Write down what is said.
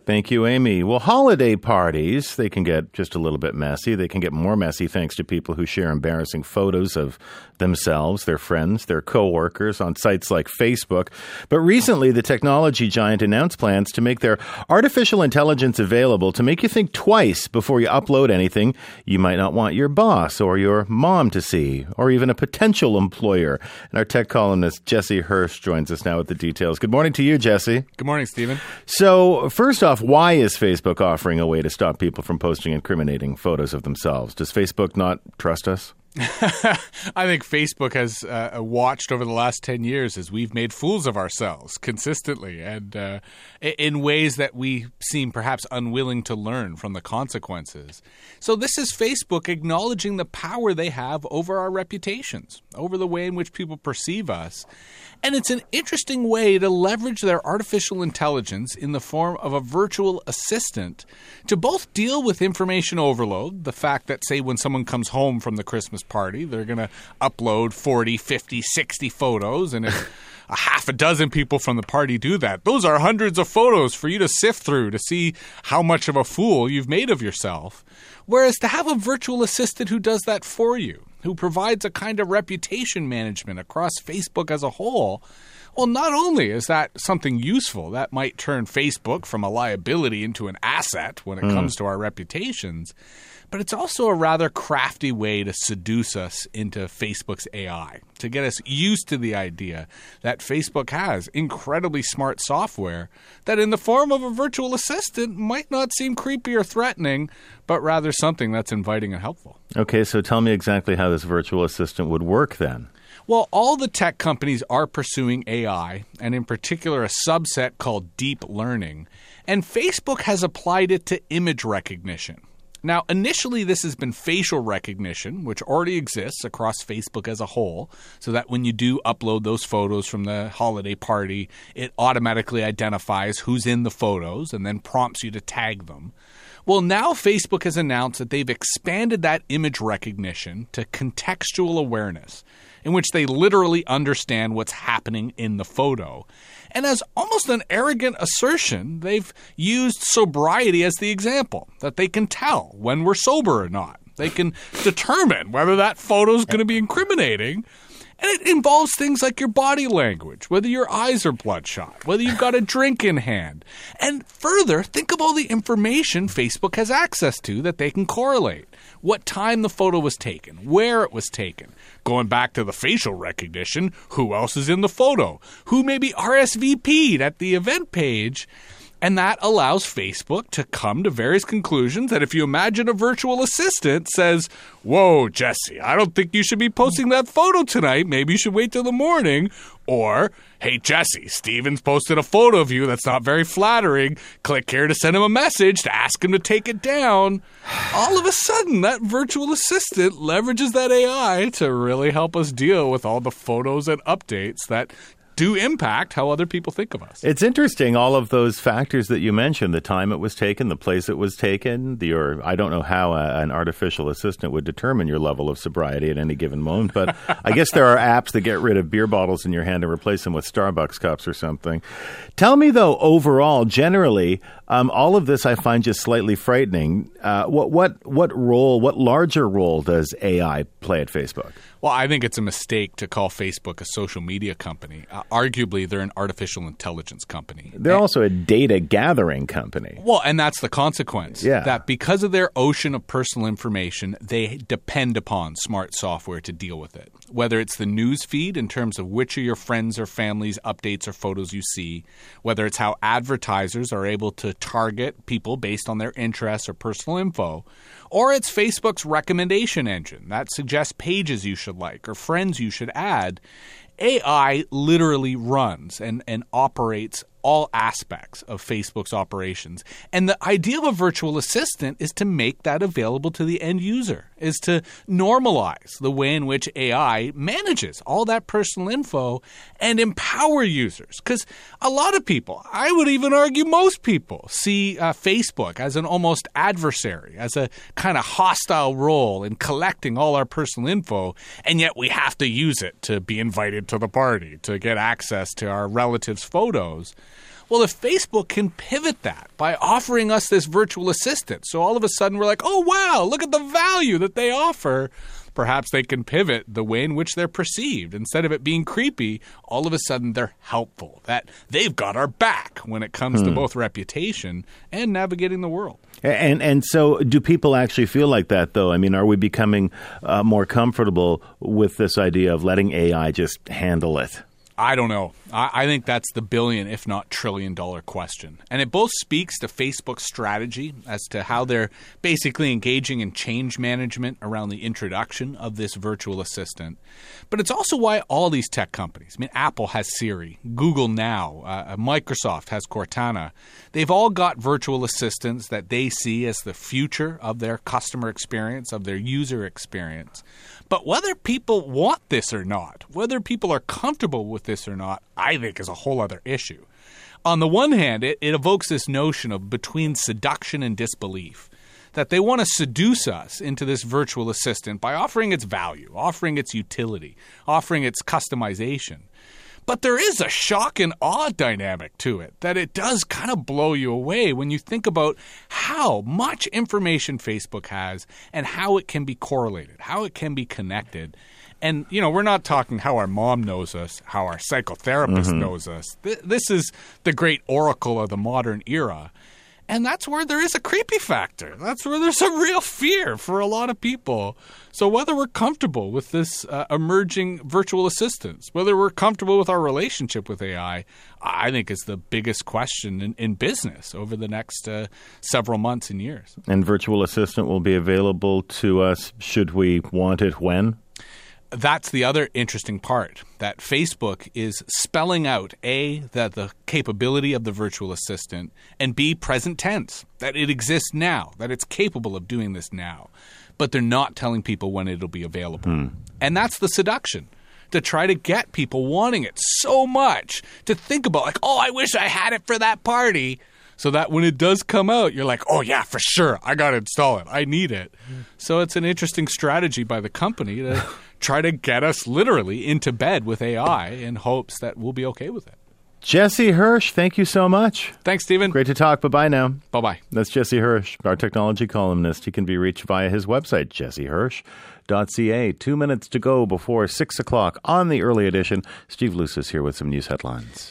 Thank you, Amy. Well, holiday parties, they can get just a little bit messy. They can get more messy thanks to people who share embarrassing photos of themselves, their friends, their coworkers on sites like Facebook. But recently, the technology giant announced plans to make their artificial intelligence available to make you think twice before you upload anything you might not want your boss or your mom to see, or even a potential employer. And our tech columnist, Jesse Hirsch, joins us now with the details. Good morning to you, Jesse. Good morning, Stephen. So, first off, why is Facebook offering a way to stop people from posting incriminating photos of themselves? Does Facebook not trust us? I think Facebook has watched over the last 10 years as we've made fools of ourselves consistently and in ways that we seem perhaps unwilling to learn from the consequences. So this is Facebook acknowledging the power they have over our reputations, over the way in which people perceive us. And it's an interesting way to leverage their artificial intelligence in the form of a virtual assistant to both deal with information overload, the fact that, say, when someone comes home from the Christmas party, they're going to upload 40, 50, 60 photos, and if a half a dozen people from the party do that, those are hundreds of photos for you to sift through to see how much of a fool you've made of yourself. Whereas to have a virtual assistant who does that for you, who provides a kind of reputation management across Facebook as a whole, well, not only is that something useful, that might turn Facebook from a liability into an asset when it comes to our reputations, but it's also a rather crafty way to seduce us into Facebook's AI, to get us used to the idea that Facebook has incredibly smart software that in the form of a virtual assistant might not seem creepy or threatening, but rather something that's inviting and helpful. Okay, so tell me exactly how this virtual assistant would work then. Well, all the tech companies are pursuing AI, and in particular a subset called deep learning, and Facebook has applied it to image recognition. Now, initially, this has been facial recognition, which already exists across Facebook as a whole, so that when you do upload those photos from the holiday party, it automatically identifies who's in the photos and then prompts you to tag them. Well, now Facebook has announced that they've expanded that image recognition to contextual awareness, in which they literally understand what's happening in the photo. And as almost an arrogant assertion, they've used sobriety as the example, that they can tell when we're sober or not. They can determine whether that photo is going to be incriminating. And it involves things like your body language, whether your eyes are bloodshot, whether you've got a drink in hand. And further, think of all the information Facebook has access to that they can correlate. What time the photo was taken, where it was taken. Going back to the facial recognition, who else is in the photo? Who may be RSVP'd at the event page? And that allows Facebook to come to various conclusions that if you imagine a virtual assistant says, "Whoa, Jesse, I don't think you should be posting that photo tonight. Maybe you should wait till the morning." Or, "Hey, Jesse, Steven's posted a photo of you that's not very flattering. Click here to send him a message to ask him to take it down." All of a sudden, that virtual assistant leverages that AI to really help us deal with all the photos and updates that do impact how other people think of us. It's interesting, all of those factors that you mentioned, the time it was taken, the place it was taken, I don't know how an artificial assistant would determine your level of sobriety at any given moment, but I guess there are apps that get rid of beer bottles in your hand and replace them with Starbucks cups or something. Tell me, though, overall, generally, all of this I find just slightly frightening. What larger role does AI play at Facebook? Well, I think it's a mistake to call Facebook a social media company. Arguably, they're an artificial intelligence company. They're also a data gathering company. Well, and that's the consequence. Yeah. That because of their ocean of personal information, they depend upon smart software to deal with it. Whether it's the news feed in terms of which of your friends or family's updates or photos you see, whether it's how advertisers are able to target people based on their interests or personal info, or it's Facebook's recommendation engine that suggests pages you should like or friends you should add. AI literally runs and operates all aspects of Facebook's operations. And the idea of a virtual assistant is to make that available to the end user, is to normalize the way in which AI manages all that personal info and empower users. Because a lot of people, I would even argue most people, see Facebook as an almost adversary, as a kind of hostile role in collecting all our personal info, and yet we have to use it to be invited to the party, to get access to our relatives' photos. Well, if Facebook can pivot that by offering us this virtual assistant, so all of a sudden we're like, oh, wow, look at the value that they offer. Perhaps they can pivot the way in which they're perceived. Instead of it being creepy, all of a sudden they're helpful, that they've got our back when it comes to both reputation and navigating the world. And so do people actually feel like that, though? I mean, are we becoming more comfortable with this idea of letting AI just handle it? I don't know. I think that's the billion, if not trillion-dollar question. And it both speaks to Facebook's strategy as to how they're basically engaging in change management around the introduction of this virtual assistant. But it's also why all these tech companies, I mean, Apple has Siri, Google Now, Microsoft has Cortana. They've all got virtual assistants that they see as the future of their customer experience, of their user experience. But whether people want this or not, whether people are comfortable with this or not, I think is a whole other issue. On the one hand, it evokes this notion of between seduction and disbelief, that they want to seduce us into this virtual assistant by offering its value, offering its utility, offering its customization. But there is a shock and awe dynamic to it, that it does kind of blow you away when you think about how much information Facebook has and how it can be correlated, how it can be connected. And, you know, we're not talking how our mom knows us, how our psychotherapist knows us. This is the great oracle of the modern era. And that's where there is a creepy factor. That's where there's a real fear for a lot of people. So whether we're comfortable with this emerging virtual assistants, whether we're comfortable with our relationship with AI, I think is the biggest question in business over the next several months and years. And virtual assistant will be available to us should we want it when? That's the other interesting part, that Facebook is spelling out, A, that the capability of the virtual assistant, and B, present tense, that it exists now, that it's capable of doing this now. But they're not telling people when it'll be available. And that's the seduction, to try to get people wanting it so much, to think about, like, oh, I wish I had it for that party. So that when it does come out, you're like, oh, yeah, for sure. I got to install it. I need it. So it's an interesting strategy by the company to try to get us literally into bed with AI in hopes that we'll be okay with it. Jesse Hirsch, thank you so much. Thanks, Stephen. Great to talk. Bye-bye now. Bye-bye. That's Jesse Hirsch, our technology columnist. He can be reached via his website, jessehirsch.ca. 2 minutes to go before 6 o'clock on the early edition. Steve Luce is here with some news headlines.